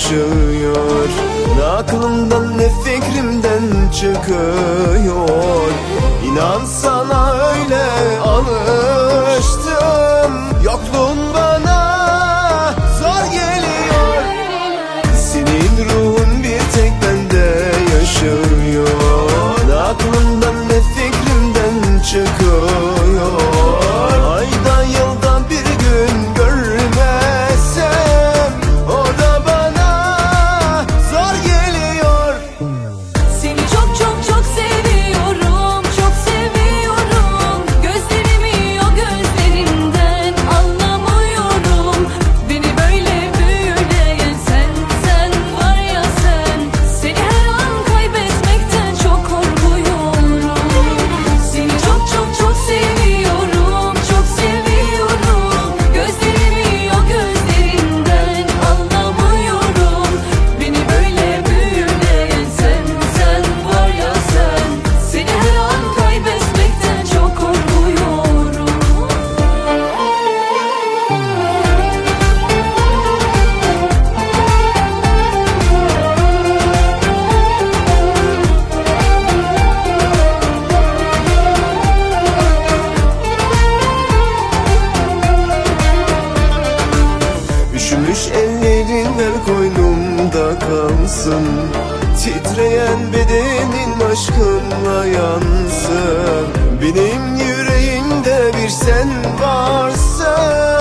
yaşıyor. Ne aklımdan ne fikrimden çıkıyor. İnan sana öyle alıştım, yokluğun bana zor geliyor. Senin ruhun bir tek bende yaşıyor. Ne aklımdan ne fikrimden çıkıyor. Ayda yılda bir gün görmesem o da bana zor geliyor. Seni çok çok çok seviyorum, çok seviyorum. Gözlerimi o gözlerinden anlamıyorum. Beni böyle büyüleyen sen, sen var ya sen. Seni her an kaybetmekten çok korkuyorum. Seni çok çok çok seviyorum, çok seviyorum. Gözlerimi o gözlerinden anlamıyorum. Beni böyle büyüleyen sen, sen var ya sen. Seni her an kaybetmekten çok korkuyorum. Üşümüş ellerin ver koynumda kalsın. Titreyen bedenin aşkınla yansın. Benim yüreğimde bir sen varsın.